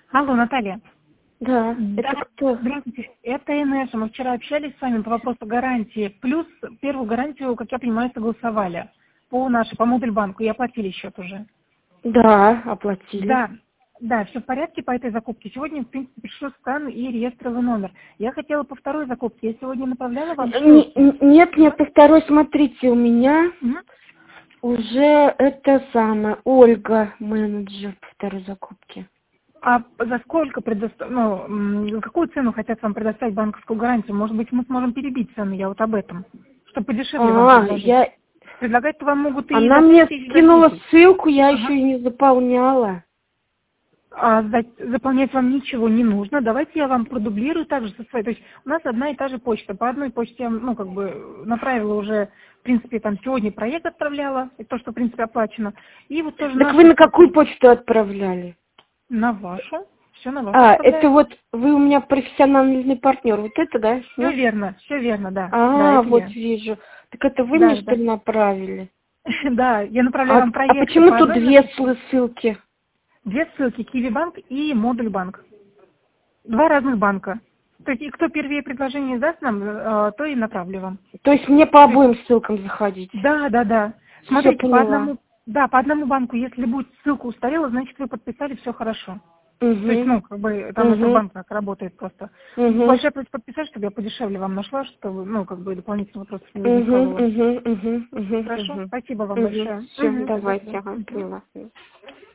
Алло, Наталья. Да, это кто? Здравствуйте. Это Инесса. Мы вчера общались с вами по вопросу гарантии. Плюс первую гарантию, как я понимаю, согласовали по Модульбанку и оплатили счет уже. Да, оплатили. Да, все в порядке по этой закупке. Сегодня, в принципе, пришел скан и реестровый номер. Я хотела по второй закупке. Я сегодня направляла вам ссылки. Нет, по второй, смотрите, у меня уже это самое, Ольга, менеджер по второй закупке. А за сколько какую цену хотят вам предоставить банковскую гарантию? Может быть, мы сможем перебить цену, я вот об этом. Чтобы подешевле вам предложить. Предлагать вам могут и Она за 5 мне тысяч, за скинула 10. ссылку, я еще и не заполняла. А заполнять вам ничего не нужно. Давайте я вам продублирую также со своей. То есть у нас одна и та же почта. По одной почте я, направила уже, в принципе, там сегодня проект отправляла, и то, что, в принципе, оплачено. И вот тоже Так вы на какую почту отправляли? На вашу. Все на вашу отправляю. Это вот вы у меня профессиональный партнер. Вот это, да? Все верно, да. Вот вижу. Так это вы мне, что ли, направили? Да, я направляю вам проект. А почему тут две ссылки? Две ссылки, Киви-банк и Модульбанк. Два разных банка. То есть, и кто первее предложение даст нам, то и направлю вам. То есть мне по обоим ссылкам заходить? Да. Смотрите, по одному банку, если будет ссылка устарела, значит, вы подписали, все хорошо. То есть, там это банк так работает просто. Большая просьба подписать, чтобы я подешевле вам нашла, чтобы, дополнительных вопросов не возникало. Хорошо, спасибо вам большое. Все, давайте, поняла.